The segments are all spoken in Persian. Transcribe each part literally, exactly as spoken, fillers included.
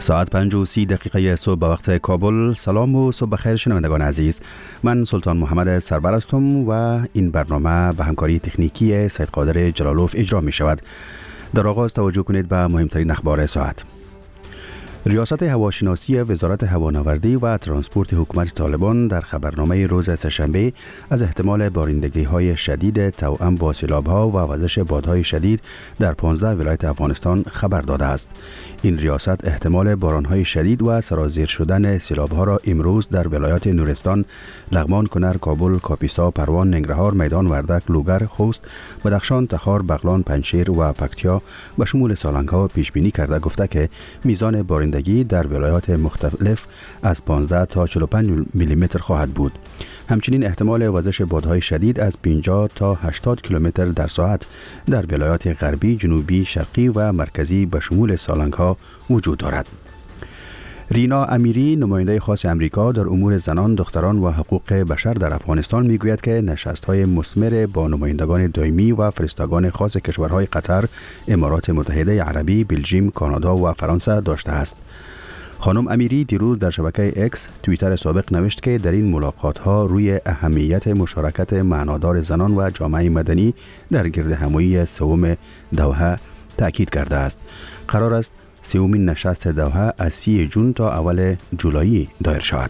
ساعت پنج و سی دقیقه صبح به وقت کابل. سلام و صبح بخیر شنوندگان عزیز. من سلطان محمد سربر هستم و این برنامه به همکاری تکنیکی سید قادر جلالوف اجرا می شود. در آغاز توجه کنید به مهمترین اخبار ساعت. ریاست هواشناسی وزارت هوانوردی و ترانسپورت حکومت طالبان در خبرنامه روز سه‌شنبه از احتمال بارندگی‌های شدید توأم با سیلاب‌ها و وزش بادهای شدید در پانزده ولایت افغانستان خبر داده است. این ریاست احتمال باران‌های شدید و سرازیر شدن سیلاب‌ها را امروز در ولایات نورستان، لغمان، کنر، کابل، کاپیسا، پروان، ننگرهار، میدان وردک، لوگر، خوست، بدخشان، تخار، بغلان، پنجشیر و پکتیا و شمول سالنگ‌ها پیش بینی کرده گفته که میزان بارندگی در ولایات مختلف از پانزده تا چهل و پنج میلیمتر خواهد بود. همچنین احتمال وزش بادهای شدید از پنجاه تا هشتاد کیلومتر در ساعت در ولایات غربی، جنوبی، شرقی و مرکزی به شمول سالنگ‌ها وجود دارد. رینا امیری، نماینده خاص امریکا در امور زنان، دختران و حقوق بشر در افغانستان میگوید که نشست‌های مثمر با نمایندگان دائمی و فرستادگان خاص کشورهای قطر، امارات متحده عربی، بلژیم، کانادا و فرانسه داشته است. خانم امیری دیروز در شبکه اکس توییتر سابق نوشت که در این ملاقات‌ها روی اهمیت مشارکت معنادار زنان و جامعه مدنی در گرد همایی سوم دوحه تاکید کرده است. قرار است سومین نشست دوحه از سی جون تا اول جولای دایر شود.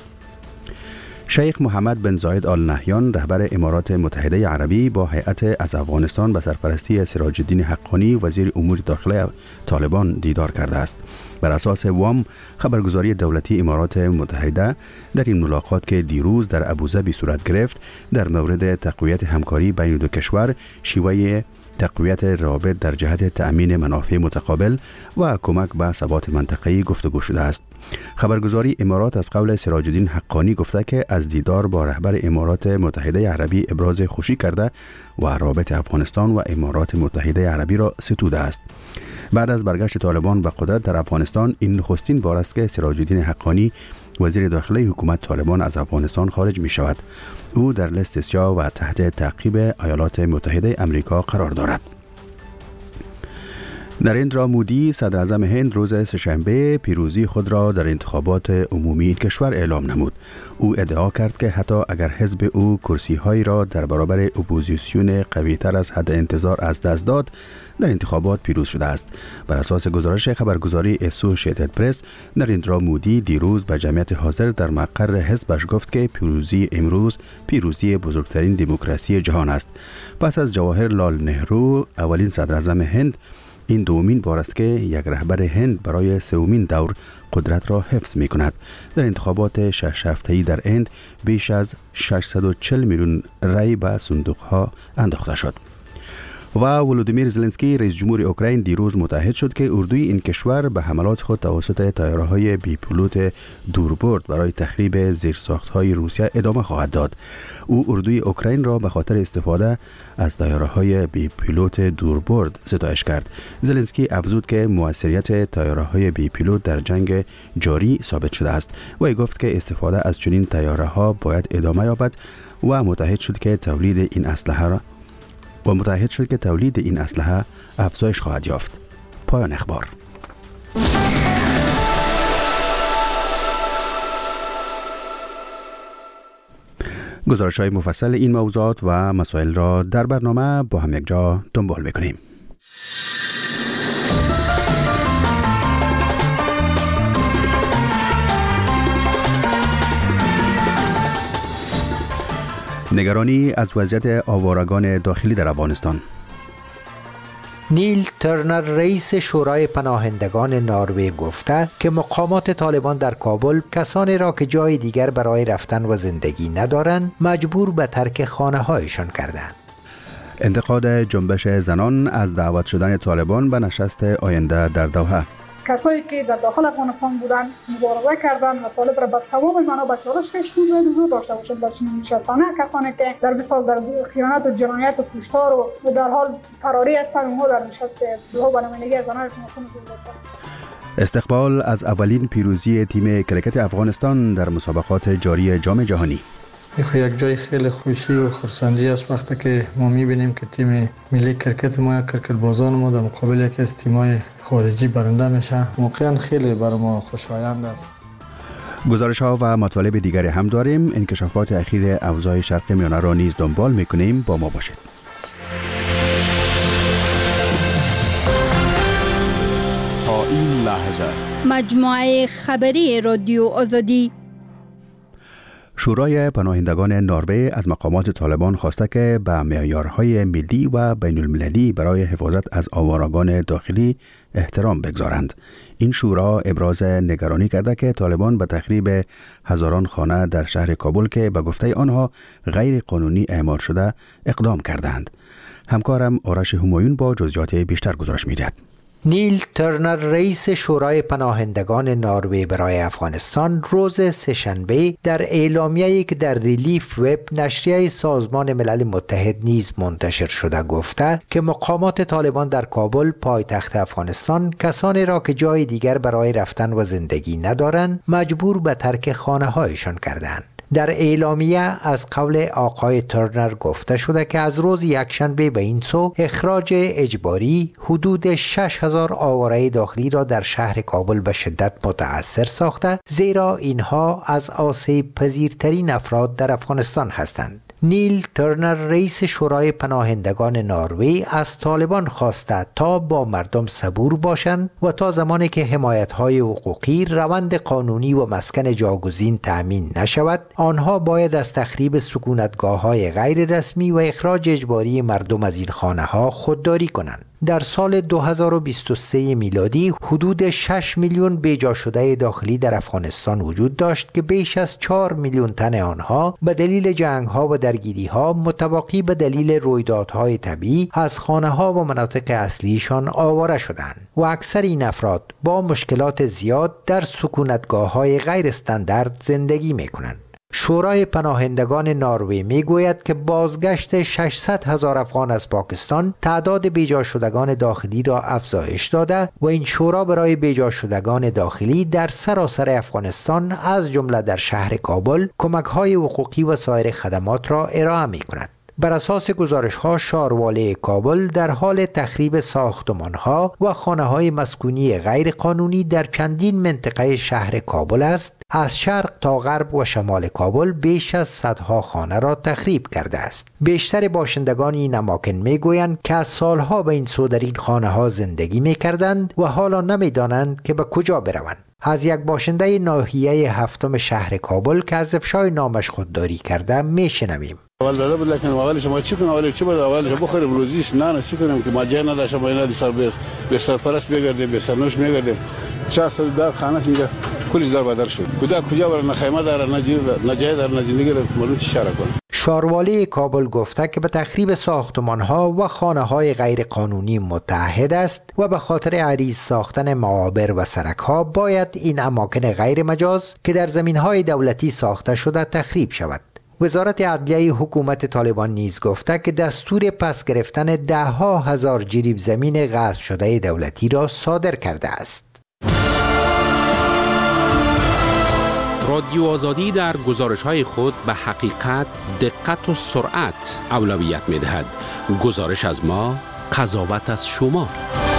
شیخ محمد بن زاید آل نهیان، رهبر امارات متحده عربی، با هیئت از افغانستان به سرپرستی سراج الدین حقانی، وزیر امور داخله طالبان، دیدار کرده است. بر اساس وام، خبرگزاری دولتی امارات متحده، در این ملاقات که دیروز در ابوظبی صورت گرفت، در مورد تقویت همکاری بین دو کشور، شیوه تقویت روابط در جهت تأمین منافع متقابل و کمک به ثبات منطقه‌ای گفتگو شده است. خبرگزاری امارات از قول سراج الدین حقانی گفته که از دیدار با رهبر امارات متحده عربی ابراز خوشی کرده و روابط افغانستان و امارات متحده عربی را ستوده است. بعد از برگشت طالبان به قدرت در افغانستان، این نخستین بار است که سراج الدین حقانی، وزیر داخله حکومت طالبان، از افغانستان خارج می شود. او در لیست سیاه و تحت تعقیب ایالات متحده امریکا قرار دارد. نریندرا مودی، صدر اعظم هند، روز سه‌شنبه پیروزی خود را در انتخابات عمومی کشور اعلام نمود. او ادعا کرد که حتی اگر حزب او کرسی‌هایی را در برابر اپوزیسیون قوی‌تر از حد انتظار از دست داد، در انتخابات پیروز شده است. بر اساس گزارش خبرگزاری اسوسییتد پرس، نریندرا مودی دیروز به جمعیت حاضر در مقر حزبش گفت که پیروزی امروز پیروزی بزرگترین دموکراسی جهان است. پس از جواهر لال نهرو، اولین صدر اعظم هند، این دومین بار است که یک رهبر هند برای سومین دور قدرت را حفظ می کند. در انتخابات شش هفته‌ای در هند بیش از ششصد و چهل میلیون رای به صندوق ها انداخته شد. و ولودیمیر زلنسکی، رئیس جمهور اوکراین، دیروز متعهد شد که اردوی این کشور به حملات خود توسط طیاره‌های بی پیلوت دوربرد برای تخریب زیرساخت‌های روسیه ادامه خواهد داد. او اردوی اوکراین را به خاطر استفاده از طیاره‌های بی پیلوت دوربرد ستایش کرد. زلنسکی افزود که موثریت طیاره‌های بی پیلوت در جنگ جاری ثابت شده است و گفت که استفاده از چنین طیاره‌ها باید ادامه یابد و متعهد شد که تولید این اسلحه را و متعهد شد که تولید این اسلحه افزایش خواهد یافت. پایان اخبار. گزارش‌های مفصل این موضوعات و مسائل را در برنامه با هم یک جا دنبال می‌کنیم. نگرانی از وضعیت آوارگان داخلی در افغانستان. نیل ترنر، رئیس شورای پناهندگان نروژ، گفته که مقامات طالبان در کابل کسانی را که جای دیگر برای رفتن و زندگی ندارند مجبور به ترک خانه‌هایشان کردند. انتقاد جنبش زنان از دعوت شدن طالبان به نشست آینده در دوحه. کسایی که در داخل افغانستان بودن مبارزه کردن و طالب را به تمام معنا به چالش کشیدن و حضور داشته باشند در چنین نشستانه. کسانی که در مثال در خیانت و جنایت و کشتار و در حال فراری هستند، اونها در نشست دوحه به نمایندگی زنان افغانستان حضور داشتند. استقبال از اولین پیروزی تیم کرکت افغانستان در مسابقات جاری جام جهانی. این یک جای خیلی خوشی و خرسندی است وقتی که ما می‌بینیم که تیم ملی کرکت ما، کرکت بازان ما در مقابل یکی از تیم‌های خارجی برنده میشه. واقعا خیلی برای ما خوشایند است. گزارش ها و مطالب دیگری هم داریم. انکشافات اخیر اوضاع شرق میانه را نیز دنبال میکنیم. با ما باشید. تا این لحظه مجموعه خبری رادیو آزادی. شورای پناهندگان نروژ از مقامات طالبان خواسته که به معیارهای ملی و بین المللی برای حفاظت از آوارگان داخلی احترام بگذارند. این شورا ابراز نگرانی کرده که طالبان به تخریب هزاران خانه در شهر کابل که به گفته آنها غیر قانونی اعمار شده اقدام کردند. همکارم آرش همایون با جزئیات بیشتر گزارش می‌دهد. نیل ترنر رئیس شورای پناهندگان نروژ برای افغانستان روز سه‌شنبه در اعلامیه‌ای که در ریلیف وب نشریه سازمان ملل متحد نیز منتشر شده گفته که مقامات طالبان در کابل پایتخت افغانستان کسانی را که جای دیگر برای رفتن و زندگی ندارند مجبور به ترک خانه‌هایشان کردند. در اعلامیه از قول آقای ترنر گفته شده که از روز یکشنبه به این سو اخراج اجباری حدود شش هزار آواره داخلی را در شهر کابل به شدت متأثر ساخته، زیرا اینها از آسیب پذیرترین افراد در افغانستان هستند. نیل ترنر رئیس شورای پناهندگان نروژ از طالبان خواسته تا با مردم صبور باشند و تا زمانی که حمایت‌های حقوقی، روند قانونی و مسکن جاگزین تأمین نشود، آنها باید از تخریب سکونتگاه‌های غیر رسمی و اخراج اجباری مردم از این خانه‌ها خودداری کنند. در سال دو هزار و بیست و سه میلادی حدود شش میلیون بیجا شده داخلی در افغانستان وجود داشت که بیش از چهار میلیون تن آنها به دلیل جنگ‌ها و درگیری‌ها متواقی به دلیل رویدادهای طبیعی از خانه‌ها و مناطق اصلیشان آواره شدند و اکثر این افراد با مشکلات زیاد در سکونتگاه‌های غیر استاندارد زندگی می‌کنند. شورای پناهندگان نروژ میگوید که بازگشت ششصد هزار افغان از پاکستان تعداد بیجا شدگان داخلی را افزایش داده و این شورا برای بیجا شدگان داخلی در سراسر افغانستان از جمله در شهر کابل کمک‌های حقوقی و سایر خدمات را ارائه می‌کند. بر اساس گزارش‌ها شارواله کابل در حال تخریب ساختمان‌ها و خانه‌های مسکونی غیر قانونی در چندین منطقه شهر کابل است. از شرق تا غرب و شمال کابل بیش از صدها خانه را تخریب کرده است. بیشتر باشندگان این اماکن میگویند که از سالها به این سو در این خانه‌ها زندگی می‌کردند و حالا نمی‌دانند که به کجا بروند. از یک باشنده ناحیه هفتم شهر کابل که از افشای نامش خودداری کرده میشنویم. اول داره بود لکن اول شما چی کنم اول چی بود اول بخوریم روزیش نه نه چی کنم که ما جای نداشتم ما اینا سر به به سرپرست بگردیم به سرنوش میگردیم چهار سال در خانه اینجا کلیش در بدر شد کجا کجا بر نخیمه داره نه جیر نه جای در نه زندگی معلوم چی شهر کنه. شارواله کابل گفته که به تخریب ساختمان‌ها و خانه‌های غیر قانونی متعهد است و به خاطر عریض ساختن معابر و سرک‌ها باید این اماکن غیر مجاز که در زمین‌های دولتی ساخته شده تخریب شود. وزارت عدلیه حکومت طالبان نیز گفته که دستور پس گرفتن ده ها هزار جریب زمین غصب شده دولتی را صادر کرده است. رادیو آزادی در گزارش‌های خود به حقیقت، دقت و سرعت اولویت می‌دهد. گزارش از ما، قضاوت از شما.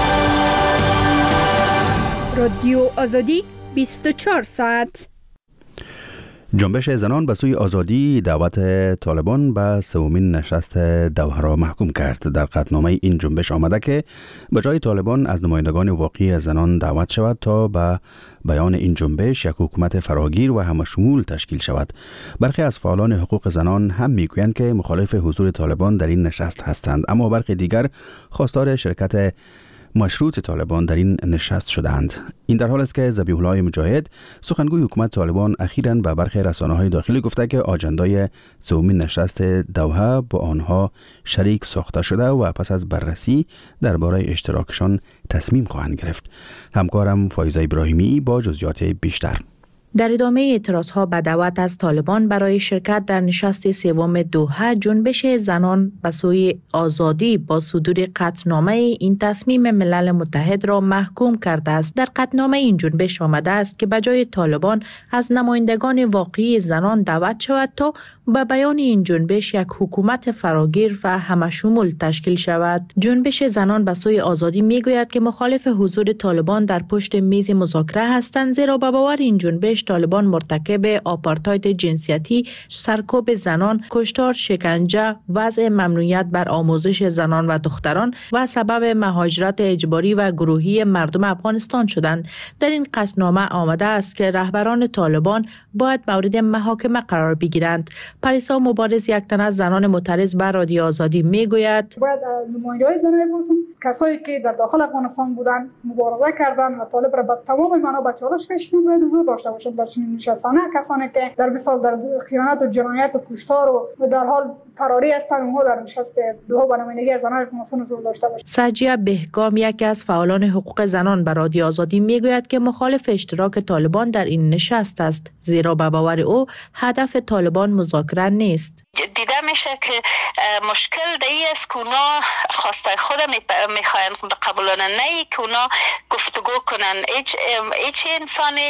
رادیو آزادی بیست و چهار ساعت. جنبش زنان به سوی آزادی دعوت طالبان به سومین نشست دوحه را محکوم کرد. در قطعنامه این جنبش آمده که به جای طالبان از نمایندگان واقعی زنان دعوت شود تا به بیان این جنبش یک حکومت فراگیر و همشمول تشکیل شود. برخی از فعالان حقوق زنان هم میگویند که مخالف حضور طالبان در این نشست هستند، اما برخی دیگر خواستار شرکت مشروط طالبان در این نشست شدند. این در حال است که ذبیح الله مجاهد سخنگوی حکومت طالبان اخیراً به برخی رسانه‌های داخلی گفته که آجندای سومین نشست دوحه با آنها شریک ساخته شده و پس از بررسی درباره اشتراکشان تصمیم خواهند گرفت. همکارم فایزه ابراهیمی با جزئیات بیشتر. در ادامه اعتراضها به دعوت از طالبان برای شرکت در نشست سوم دوحه، جنبش زنان به سوی آزادی با صدور قطعنامه این تصمیم ملل متحد را محکوم کرده است. در قطعنامه این جنبش آمده است که به جای طالبان از نمایندگان واقعی زنان دعوت شود تا به بیان این جنبش یک حکومت فراگیر و همشمول تشکیل شود. جنبش زنان به سوی آزادی میگوید که مخالف حضور طالبان در پشت میز مذاکره هستند، زیرا به باور این جنبش طالبان مرتکب آپارتاید جنسیتی، سرکوب زنان، کشتار، شکنجه، وضع ممنوعیت بر آموزش زنان و دختران و سبب مهاجرت اجباری و گروهی مردم افغانستان شدند. در این قطعنامه آمده است که رهبران طالبان باید مورد محاکمه قرار بگیرند. پریسا مبارز، یک تن از زنان معترض بر رادیو آزادی، میگوید باید نماینده‌های زنان افغانستان، کسایی که در داخل افغانستان بودن، مبارزه کردن و طالب را به تمام معنا به چالش کشیدن، باید حضور داشته باشند در چنین نشستانه. کسانی که در مثال در خیانت و جنایت و کشتار و در حال فراری هستند، اونها در نشست دوحه به نمایندگی زنان افغانستان حضور داشته باشند. سجیه بهگام، یکی از فعالان حقوق زنان بر رادیو آزادی، میگوید که مخالف اشتراک طالبان در این نشست است، زیرا به باور او هدف طالبان مذاکره نیست. دیده میشه که مشکل دی است که اونا خواسته خود میخواین بقبولن، نه که اونا گفتگو کنن. هیچ هیچ انسانی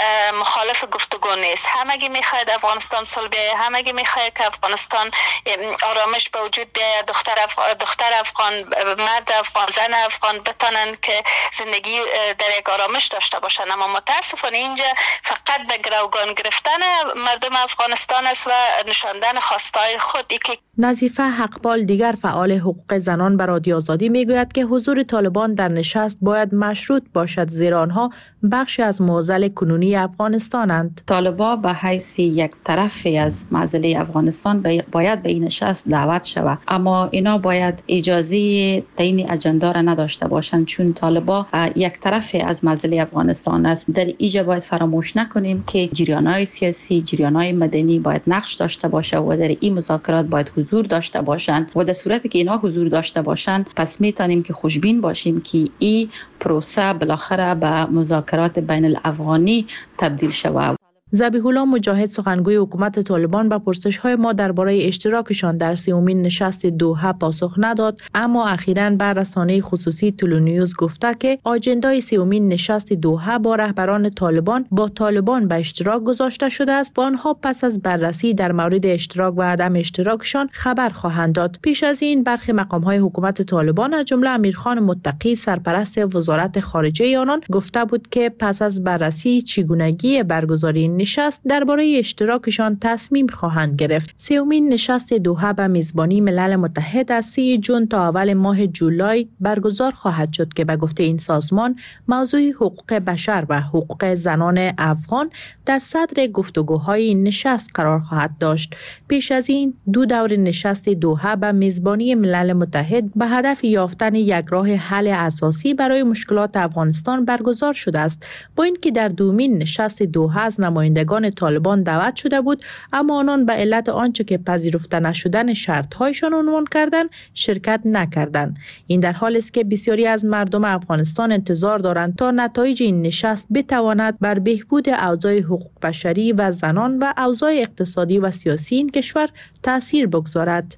مخالف گفتگو نیست. همگی میخواید افغانستان صلح بیاید، همگی میخواید که افغانستان آرامش به وجود بیاید، دختر افغان، دختر افغان، مرد افغان، زن افغان بتونن که زندگی در یک آرامش داشته باشن. اما متاسفانه اینجا فقط به گروگان گرفتن مردم افغانستان است و نشاندن خواستای خود. که نظیفه حقپال، دیگر فعال حقوق زنان بر رادیو آزادی، میگوید که حضور طالبان در نشست باید مشروط باشد، زیرا آنها بخشی از معضل کنونی افغانستانند. طالبان به حیث یک طرفی از معضله افغانستان باید به این نشست دعوت شود، اما اینا باید اجازه تعیین اجندا را نداشته باشند، چون طالبان یک طرفی از معضله افغانستان است. در اینجا باید فراموش نکنیم که جریان‌های سیاسی، جریان‌های مدنی باید نقش داشته باشه و در این مذاکرات باید حضور داشته باشند و در صورتی که اینا حضور داشته باشند، پس میتونیم که خوشبین باشیم که این پروسه بالاخره به مذاکرات بین الافغانی تبدیل شود. ذبیح الله مجاهد، سخنگوی حکومت طالبان، به پرسش‌های ما درباره اشتراکشان در سومین نشست دوحه پاسخ نداد، اما اخیراً به رسانه خصوصی تلونیوز گفته که آجندای سومین نشست دوحه با رهبران طالبان با طالبان به اشتراک گذاشته شده است و آنها پس از بررسی در مورد اشتراک و عدم اشتراکشان خبر خواهند داد. پیش از این برخی مقام‌های حکومت طالبان از جمله امیرخان متقی، سرپرست وزارت خارجه آنان، گفته بود که پس از بررسی چگونگی برگزاری نشست درباره اشتراکشان تصمیم خواهند گرفت. سومین نشست دوحه به میزبانی ملل متحد از سی ژوئن تا اول ماه جولای برگزار خواهد شد که به گفته این سازمان موضوع حقوق بشر و حقوق زنان افغان در صدر گفتگوهای این نشست قرار خواهد داشت. پیش از این دو دور نشست دوحه به میزبانی ملل متحد به هدف یافتن یک راه حل اساسی برای مشکلات افغانستان برگزار شده است. با اینکه در دومین نشست دوحه از نمایندگان طالبان دعوت شده بود، اما آنان به علت آنچه که پذیرفته نشدن شرط‌هایشان عنوان کردند شرکت نکردند. این در حالی است که بسیاری از مردم افغانستان انتظار دارند تا نتایج این نشست بتواند بر بهبود اوضاع حقوق بشری و زنان و اوضاع اقتصادی و سیاسی این کشور تأثیر بگذارد.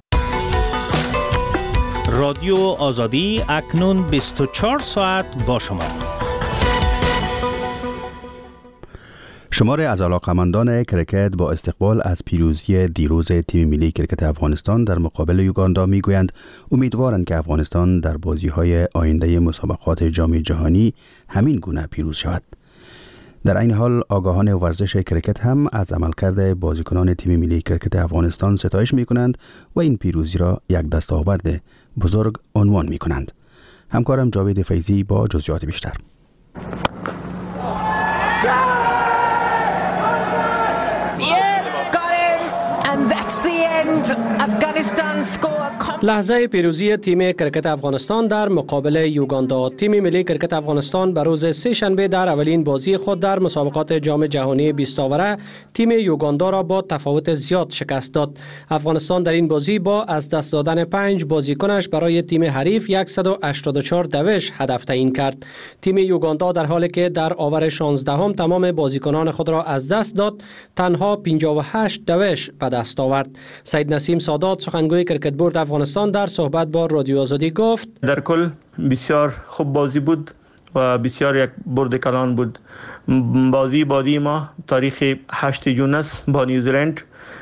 رادیو آزادی اکنون بیست و چهار ساعت با شما. شمار از علاقمندان کرکت با استقبال از پیروزی دیروز تیم ملی کرکت افغانستان در مقابل یوگاندا میگویند امیدوارند که افغانستان در بازی‌های آینده مسابقات جام جهانی همین گونه پیروز شود. در این حال آگاهان ورزش کرکت هم از عملکرد بازیکنان تیم ملی کرکت افغانستان ستایش می‌کنند و این پیروزی را یک دستاورد بزرگ عنوان می‌کنند. همکارم جاوید فیضی با جزئیات بیشتر. Yeah, got him, and that's لحظه پیروزی تیم کرکت افغانستان در مقابل یوگاندا. تیم ملی کرکت افغانستان به روز سه شنبه در اولین بازی خود در مسابقات جام جهانی بیست آوره تیم یوگاندا را با تفاوت زیاد شکست داد. افغانستان در این بازی با از دست دادن پنج بازیکنش برای تیم حریف صد و هشتاد و چهار دوش هدف تعیین کرد. تیم یوگاندا در حالی که در آور شانزده هم تمام بازیکنان خود را از دست داد، تنها پنجاه و هشت دوش به دست آورد. سید نسیم سادات سخنگوی کرکت بورد افغانستان در صحبت با رادیو آزادی گفت: در کل بسیار خوب بازی بود و بسیار یک برد کلان بود. بازی بعدی ما تاریخ هشت ژوئن است با نیوزیلند.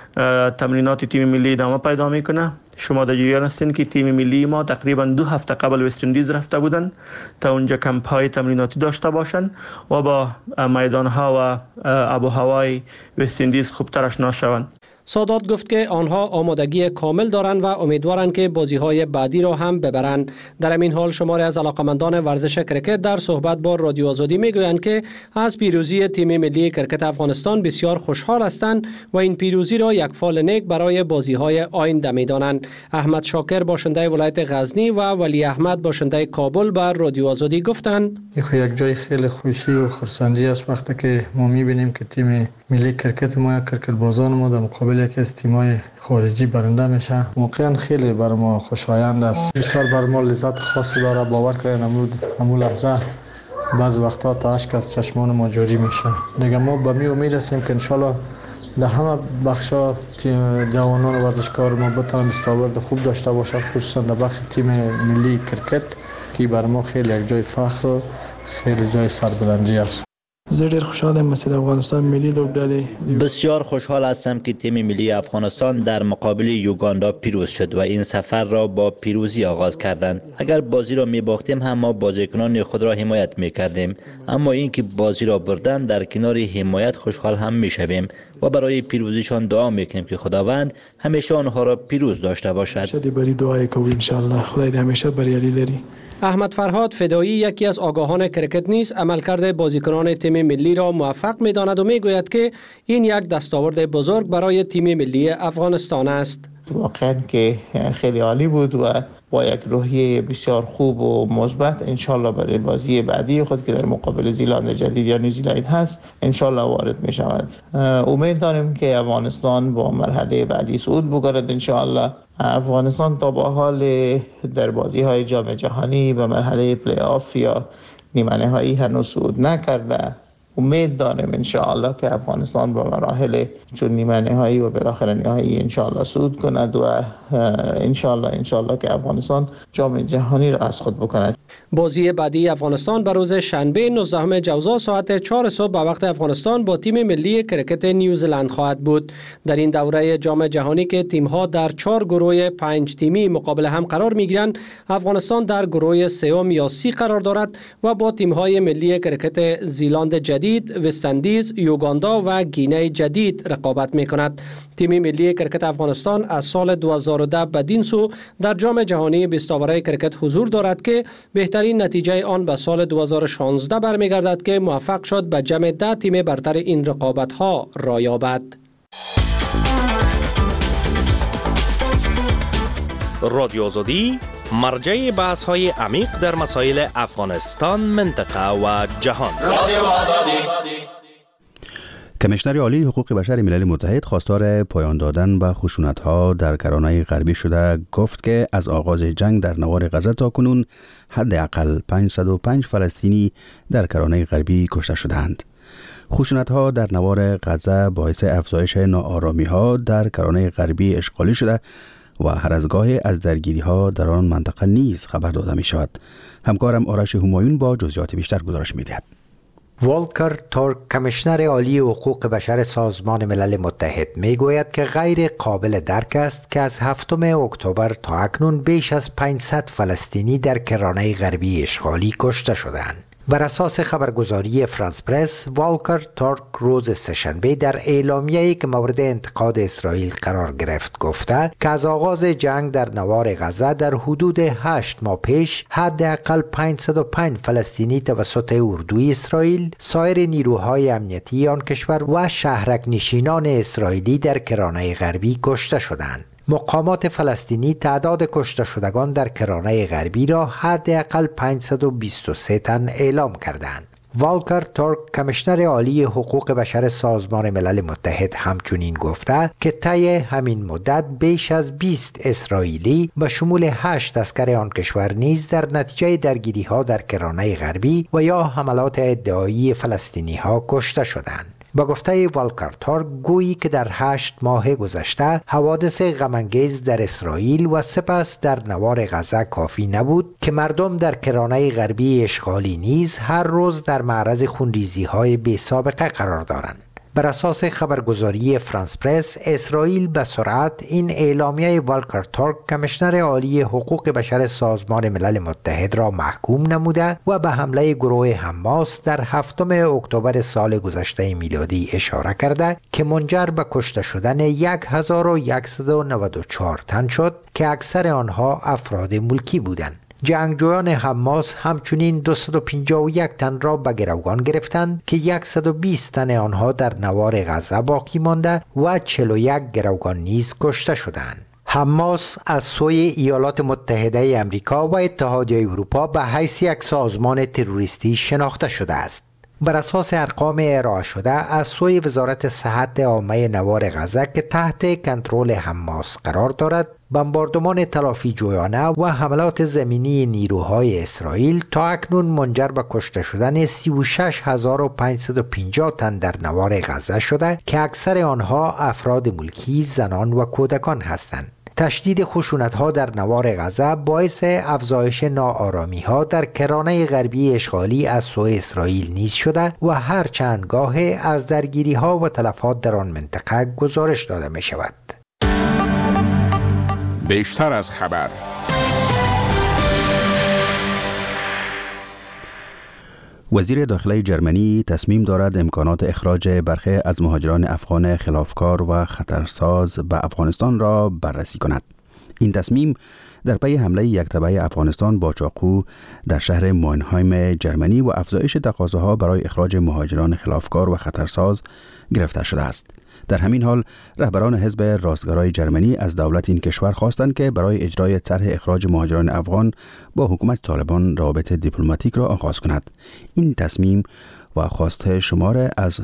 تمرینات تیم ملی ادامه پیدا میکنه. شما در جریان هستین که تیم ملی ما تقریبا دو هفته قبل وست اندیز رفته بودن تا اونجا کمپ های تمریناتی داشته باشن و با میدان ها و آب و هوای وست اندیز خوبتر آشنا شوند. سادات گفت که آنها آمادگی کامل دارند و امیدوارند که بازی‌های بعدی را هم ببرند. در این حال شماری از علاقمندان ورزش کرکت در صحبت با رادیو آزادی میگویند که از پیروزی تیم ملی کرکت افغانستان بسیار خوشحال هستند و این پیروزی را یک فال نیک برای بازی‌های آینده می‌دانند. احمد شاکر باشنده ولایت غزنی و ولی احمد باشنده کابل بر رادیو آزادی گفتند: یک جای خیلی خوشی و خرسندی است وقتی که ما می‌بینیم که تیم ملی کرکت ما کرکت بازان ما در مقابل یکی از تیم‌های خارجی برنده میشه. واقعا خیلی بر ما خوشایند است. بسیار بر ما لذت خاصی داره. باور کنید امروز همون لحظه بعض وقتا تا اشک از چشمان ما جاری میشه. دیگه ما به می امید هستیم که انشالله در همه بخشا جوانان ورزشکار ما بتونن دستاورد خوب داشته باشند، خصوصا در بخش تیم ملی کرکت که بر ما خیلی یک جای فخر و خیلی جای سربلندی است. زه ډیر خوشحالم مثل افغانستان ملی لوبډلې. بسیار خوشحال هستم که تیم ملی افغانستان در مقابل یوگاندا پیروز شد و این سفر را با پیروزی آغاز کردند. اگر بازی را می‌باختیم هم ما بازیکنان خود را حمایت می‌کردیم، اما اینکه بازی را بردن در کنار حمایت خوشحال هم می‌شویم و برای پیروزیشان دعا می‌کنیم که خداوند همیشه آنها را پیروز داشته باشد. شدی بری دعای کوو ان شاء الله. خدای دې همیشه بریالي لري. احمد فرهاد فدایی یکی از آگاهان کرکت نیز عملکرد بازیکنان تیم ملی را موفق می‌داند و می‌گوید که این یک دستاورد بزرگ برای تیم ملی افغانستان است. واقعا که خیلی عالی بود و با یک روحیه بسیار خوب و مثبت انشالله برای بازی بعدی خود که در مقابل زیلند جدید یا نیوزیلند هست انشالله وارد می شود. امید داریم که افغانستان با مرحله بعدی صعود بگیرد انشالله. افغانستان تا به حال در بازی های جام جهانی به مرحله پلی آف یا نیمه نهایی هنوز صعود نکرده. امید داریم انشاءالله که افغانستان با مراحل چون نیمه نهایی و بالاخره نهایی انشاءالله صعود کند و انشاءالله انشاءالله که افغانستان جام جهانی را از خود بکند. بازی بعدی افغانستان بر روز شنبه نوزدهم جوزا ساعت چهار صبح به وقت افغانستان با تیم ملی کرکت نیوزلند خواهد بود. در این دوره جام جهانی که تیم‌ها در چهار گروه پنج تیمی مقابل هم قرار می‌گیرند، افغانستان در گروه سوم یا سی قرار دارد و با تیم‌های ملی کرکت زیلند جدید، وست اندیز، یوگاندا و گینه جدید رقابت می‌کند. تیم ملی کرکت افغانستان از سال دو هزار و ده بدین سو در جام جهانی بیست آوره کرکت حضور دارد که بهترین نتیجه آن به سال دو هزار و شانزده برمیگردد که موفق شد به جمع ده تیم برتر این رقابت‌ها را یابد. رادیو آزادی مرجع بحث‌های عمیق در مسائل افغانستان، منطقه و جهان. کمیشنر عالی حقوق بشر ملل متحد خواستار پایان دادن به خشونت‌ها در کرانه غربی شده گفت که از آغاز جنگ در نوار غزه تا کنون حداقل پانصد و پنج فلسطینی در کرانه غربی کشته شدند. خشونت‌ها در نوار غزه باعث افزایش ناآرامی‌ها در کرانه غربی اشغالی شده و هر از گاهی از درگیری‌ها در آن منطقه نیز خبر داده می‌شود. همکارم آرش همایون با جزئیات بیشتر گزارش می‌دهد. والکر تورک کمیشنر عالی حقوق بشر سازمان ملل متحد میگوید که غیر قابل درک است که از هفتم اکتبر تا اکنون بیش از پانصد فلسطینی در کرانه غربی اشغالی کشته شدند. بر اساس خبرگزاری فرانس پرس، والکر تورک روز سه‌شنبه در اعلامیه‌ای که مورد انتقاد اسرائیل قرار گرفت گفته که از آغاز جنگ در نوار غزه در حدود هشت ماه پیش حداقل پانصد و پنج فلسطینی توسط اردوی اسرائیل، سایر نیروهای امنیتی آن کشور و شهرک نشینان اسرائیلی در کرانه غربی کشته شدند. مقامات فلسطینی تعداد کشته شدگان در کرانه غربی را حداقل پانصد و بیست و سه تن اعلام کردند. والکر تورک کمیشنر عالی حقوق بشر سازمان ملل متحد همچنین گفته که طی همین مدت بیش از بیست اسرائیلی به شمول هشت عسکر آن کشور نیز در نتیجه درگیری ها در کرانه غربی و یا حملات ادعایی فلسطینی ها کشته شدند. با گفته والکر تورک گویی که در هشت ماه گذشته حوادث غم‌انگیز در اسرائیل و سپس در نوار غزه کافی نبود که مردم در کرانه غربی اشغالی نیز هر روز در معرض خونریزی‌های بی سابقه قرار دارند. بر اساس خبرگزاری فرانس پرس، اسرائیل به سرعت این اعلامیه والکر تورک کمیشنر عالی حقوق بشر سازمان ملل متحد را محکوم نموده و به حمله گروه حماس در هفتم اکتبر سال گذشته میلادی اشاره کرده که منجر به کشته شدن هزار و صد و نود و چهار تن شد که اکثر آنها افراد ملکی بودند. جنگجویان حماس همچنین دویست و پنجاه و یک تن را به گروگان گرفتند که صد و بیست تن آنها در نوار غزه باقی مانده و چهل و یک گروگان نیز کشته شدند. حماس از سوی ایالات متحده آمریکا و اتحادیه اروپا به حیث یک سازمان تروریستی شناخته شده است. بر اساس ارقام ارائه شده از سوی وزارت صحت عامه نوار غزه که تحت کنترل حماس قرار دارد، بمباردمان تلافی جویانه و حملات زمینی نیروهای اسرائیل تا اکنون منجر به کشته شدن سی و شش هزار و پانصد و پنجاه تن در نوار غزه شده که اکثر آنها افراد ملکی، زنان و کودکان هستند. تشدید خشونت‌ها در نوار غزه باعث افزایش ناآرامی‌ها در کرانه غربی اشغالی از سوی اسرائیل نیز شده و هر چند گاه از درگیری‌ها و تلفات در آن منطقه گزارش داده می‌شود. بیشتر از خبر. وزیر داخلی جرمنی تصمیم دارد امکانات اخراج برخی از مهاجران افغان خلافکار و خطرساز به افغانستان را بررسی کند. این تصمیم در پی حمله یک تبع افغانستان با چاقو در شهر ماینهایم جرمنی و افزایش تقاضاها برای اخراج مهاجران خلافکار و خطرساز گرفته شده است. در همین حال رهبران حزب راستگرای جرمنی از دولت این کشور خواستند که برای اجرای طرح اخراج مهاجران افغان با حکومت طالبان روابط دیپلماتیک را آغاز کند. این تصمیم و خواست شمار از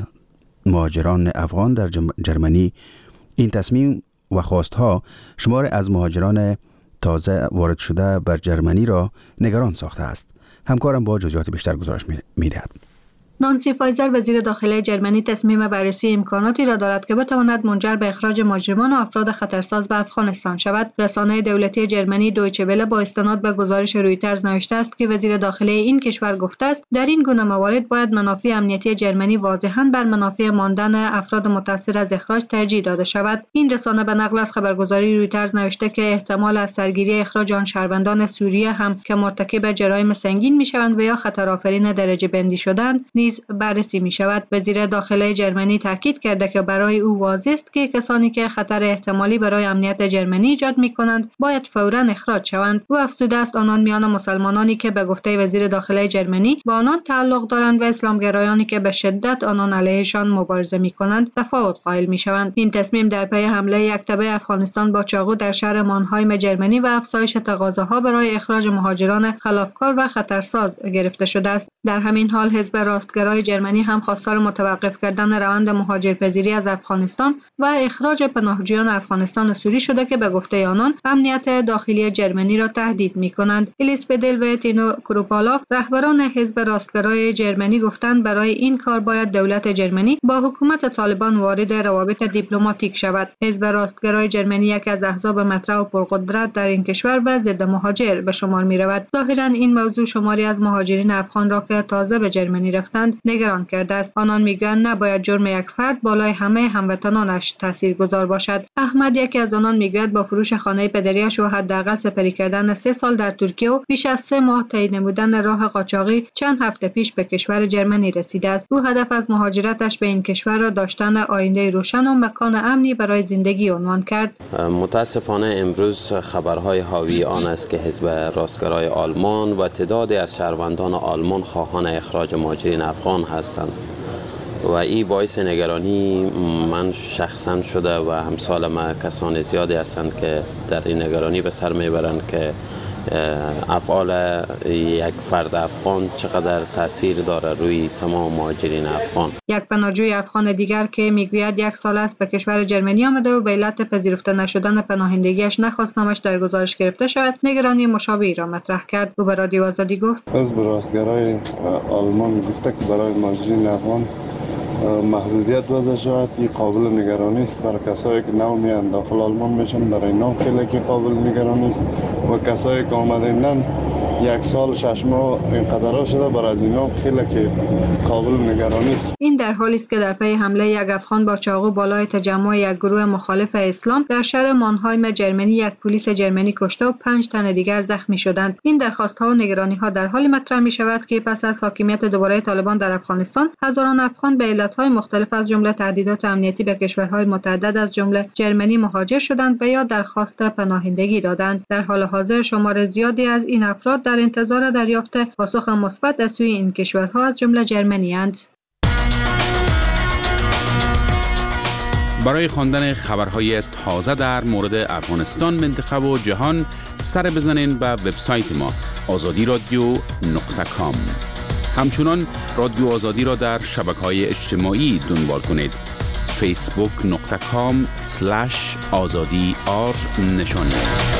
مهاجران افغان در جرمنی این تصمیم و خواستها شمار از مهاجران تازه وارد شده بر جرمنی را نگران ساخته است. همکارم با جزئیات بیشتر گزارش می‌دهد. نانسی فایزر وزیر داخلی جرمنی تصمیم بررسی امکاناتی را دارد که بتواند منجر به اخراج مهاجران و افراد خطرساز به افغانستان شود. رسانه دولتی جرمنی دویچه وله با استناد به گزارش رویترز نوشته است که وزیر داخلی این کشور گفته است در این گونه موارد باید منافع امنیتی جرمنی واضحاً بر منافع ماندن افراد متاثر از اخراج ترجیح داده شود. این رسانه به نقل از خبرگزاری رویترز نوشته که احتمال از سرگیری اخراج آن شهروندان سوریه هم که مرتکب جرایم سنگین میشوند و یا خطرآفرین درجه بندی شدند بررسی می شود. وزیر داخلی جرمنی تاکید کرده که برای او واضح است که کسانی که خطر احتمالی برای امنیت جرمنی ایجاد می کنند باید فوراً اخراج شوند. او افزوده است آنان میان مسلمانانی که به گفته وزیر داخلی جرمنی با آنان تعلق دارند و اسلامگرایانی که به شدت آنان علیهشان مبارزه می کنند تفاوت قائل می شوند. این تصمیم در پی حمله یک تبع افغانستان با چاقو در شهر مانهایم جرمنی و افزایش تقاضاها برای اخراج مهاجران خلافکار و خطرساز گرفته شده است. در همین حال حزب راستگرای جرمنی هم خواستار متوقف کردن روند مهاجرپذیری از افغانستان و اخراج پناهجویان افغانستان و سوری شده که به گفته آنان امنیت داخلی جرمنی را تهدید می‌کنند. الیس بدل و تینو کروپالاف رهبران حزب راستگرای جرمنی گفتند برای این کار باید دولت جرمنی با حکومت طالبان وارد روابط دیپلماتیک شود. حزب راستگرای جرمنی یکی از احزاب مطرح و پرقدرت در این کشور و ضد مهاجر به شمار می‌رود. ظاهراً این موضوع شماری از مهاجرین افغان را که تازه به جرمنی رفتند میکنند نگران کرده است. آنان میگویند نباید جرم یک فرد بالای همه هموطنانش تاثیرگذار باشد. احمد یکی از آنان میگوید با فروش خانه پدریش و حداقل سپری کردن سه سال در ترکیه و بیش از سه ماه طی نمودن راه قاچاقی چند هفته پیش به کشور جرمنی رسیده است. او هدف از مهاجرتش به این کشور را داشتن آینده روشن و مکان امنی برای زندگی عنوان کرد. متاسفانه امروز خبرهای حاوی آن است که حزب راستگرای آلمان و تعدادی از شهروندان آلمان خواهان اخراج مهاجرین افغان هستند و این باعث نگرانی من شخصا شده و همسال ما کسان زیادی هستند که در این نگرانی به سر میبرند که افعال یک فرد افغان چقدر تاثیر داره روی تمام مهاجرین افغان. یک پناهجوی افغان دیگر که میگوید یک سال است به کشور جرمنی آمده و به علت پذیرفته نشدن پناهندگیش نخواست نامش در گزارش گرفته شود، نگرانی مشابهی را مطرح کرد. او به رادیو آزادی گفت حزب راستگرای آلمان گفته که برای مهاجرین افغان محدودیت وضع شود. این قابل نگرانی است برای کسایی که نو میان داخل آلمان میشن، برای اینا خیلی که قابل نگرانی است و کسایی که آمدن یک سال شش ماه اینقدر شده برای از اینا خیلی که قابل نگرانی است. این در حالی است که در پی حمله یک افغان با چاقو بالای تجمع یک گروه مخالف اسلام در شهر مانهایم جرمنی یک پلیس جرمنی کشته و پنج تن دیگر زخمی شدند. این درخواست ها و نگرانی ها در حالی مطرح می شود که پس از حاکمیت دوباره طالبان در افغانستان هزاران افغان به علتهای مختلف از جمله تهدیدات امنیتی به کشورهای متعدد از جمله جرمنی مهاجر شدند و یا درخواست پناهندگی دادند. در حال حاضر شمار زیادی از این افراد در انتظار دریافت پاسخ مثبت از سوی این کشورها از جمله جرمنی اند. برای خواندن خبرهای تازه در مورد افغانستان، منطقه و جهان سر بزنین به وبسایت ما آزادی رادیو نقطه کام. همچنان رادیو آزادی را در شبکه‌های اجتماعی دنبال کنید. فیسبوک نقطه کام سلش آزادی آر نشانی است.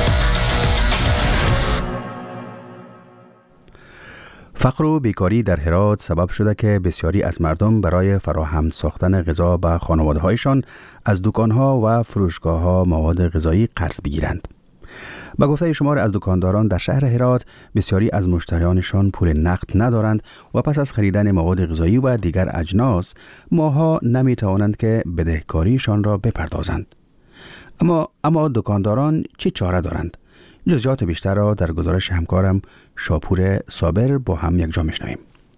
فقر و بیکاری در هرات سبب شده که بسیاری از مردم برای فراهم ساختن غذا به خانواده‌هایشان از دکان‌ها و فروشگاه‌ها مواد غذایی قرض بگیرند. به گفته شمار از دکانداران در شهر هرات، بسیاری از مشتریانشان پول نقد ندارند و پس از خریدن مواد غذایی و دیگر اجناس ماها نمی‌توانند که بدهکاریشان را بپردازند. اما اما دکانداران چه چاره دارند؟ جزئیات بیشتر را در گزارش همکارم شاپور صابر با هم یک جا میشنویم.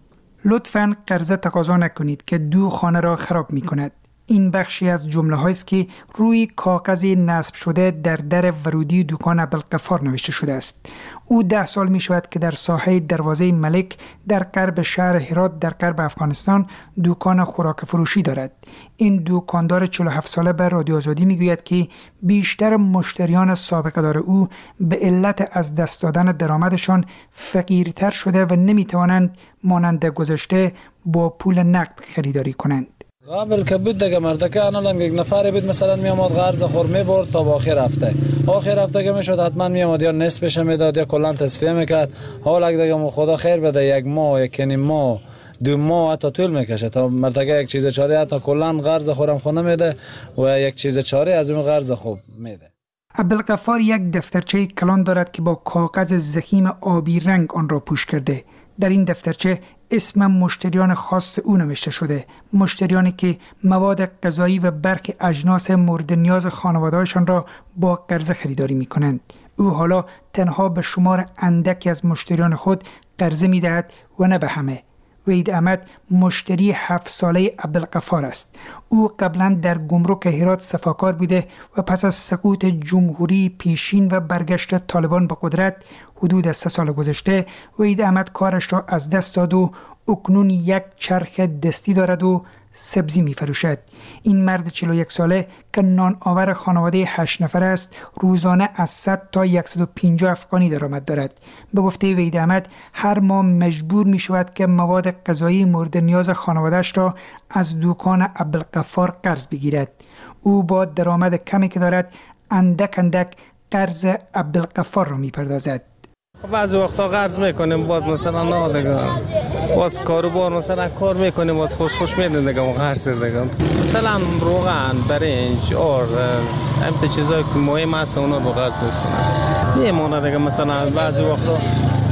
لطفاً قرضه تقاضا نکنید که دو خانه را خراب می کند. این بخشی از جمله هایی است که روی کاغذ نصب شده در در ورودی دکان ابوالغفار نوشته شده است. او ده سال می شود که در ساحه دروازه ملک در غرب شهر هرات در غرب افغانستان دکان خوراک فروشی دارد. این دکاندار چهل و هفت ساله به رادیو آزادی می گوید که بیشتر مشتریان سابقه دار او به علت از دست دادن درآمدشان فقیرتر شده و نمی توانند مانند گذشته با پول نقد خریداری کنند. قبل که بود دیگه مردکه الان یک نفری بود مثلا می آمد قرض خور می برد تا با آخر هفته آخر هفته که میشد حتما می آمد یا نصفش میداد یا کلا تصفیه میکرد. حالا دیگه خدا خیر بده یک ماه یک نیم ماه دو ماه حتی طول میکشه تا مردکه یک چیز چاره حتی کلا قرض خورم خونه میده و یک چیز چاره از این قرض خوب میده. ابوالغفار یک دفترچه کلان دارد که با کاغذ ضخیم آبی رنگ آن را پوش کرده. در این دفترچه اسم مشتریان خاص او نوشته شده، مشتریانی که مواد غذایی و برخی اجناس مورد نیاز خانواده‌هایشان را با قرضه خریداری می‌کنند. او حالا تنها به شمار اندکی از مشتریان خود قرضه می‌دهد و نه به همه. وحید احمد مشتری هفت ساله ابوالغفار است. او قبلا در گمرک هرات صفاکار بوده و پس از سقوط جمهوری پیشین و برگشت طالبان به قدرت حدود از سه سال گذشته وحید احمد کارش را از دست داد و اکنون یک چرخ دستی دارد و سبزی می فروشد. این مرد چهل و یک ساله که نان آور خانواده هشت نفر است روزانه از صد تا صد و پنجاه افغانی درآمد دارد. به گفته وحید احمد هر ماه مجبور می شود که مواد غذایی مورد نیاز خانواده‌اش را از دکان ابوالغفار قرض بگیرد. او با درآمد کمی که دارد اندک اندک قرض ابوالغفار را می پردازد. بعضی وقتا قرض میکنیم باز مثلا نه دیگه باز کاروبار مثلا کار میکنیم باز خوش خوش میدن دیگه و قرض دیگه مثلا روغن برنج اور همین چیزایی که مهم است اونا رو قرض میکنن میمونه دیگه مثلا بعضی وقتا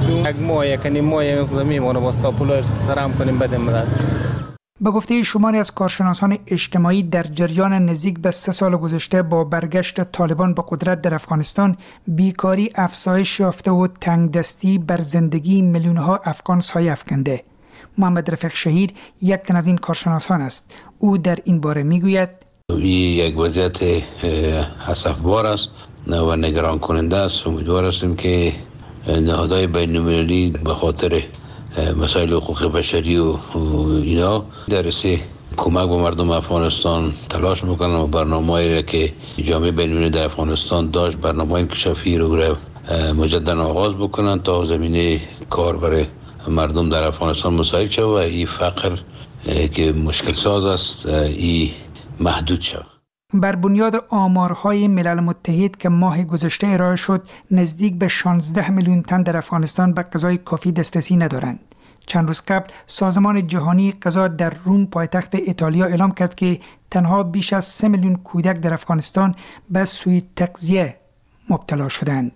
دو یک ماه یک نیم ماه میمونه واسه پول سرام کنیم بدیم مرد. به گفته شماری از کارشناسان اجتماعی در جریان نزدیک به سه سال گذشته با برگشت طالبان به قدرت در افغانستان بیکاری افزایش یافته و تنگدستی بر زندگی میلیون‌ها افغان سایه افکنده. محمد رفیق شهید یک تن از این کارشناسان است. او در این باره میگوید این یک وضعیت اسفبار است و نگران کننده است. امیدوار هستیم که نهادهای بین المللی به خاطر مسائل حقوق بشری و اینا درسته کمک به مردم افغانستان تلاش میکنن و برنامه‌ای را که جامعه بین المللی در افغانستان داشت برنامه انکشافی رو مجددا آغاز بکنن تا زمینه کار برای مردم در افغانستان مساعد شود و این فقر که مشکل ساز است این محدود شود. بر بنیاد آمارهای ملل متحد که ماه گذشته ارائه شد نزدیک به شانزده میلیون تن در افغانستان به غذای کافی دسترسی ندارند. چند روز قبل سازمان جهانی غذا در روم پایتخت ایتالیا اعلام کرد که تنها بیش از سه میلیون کودک در افغانستان به سوء تغذیه مبتلا شدند.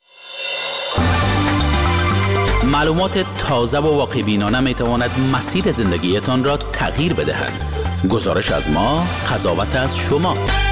معلومات تازه و واقع‌بینانه میتواند مسیر زندگیتان را تغییر بدهد. گزارش از ما، قضاوت از شما.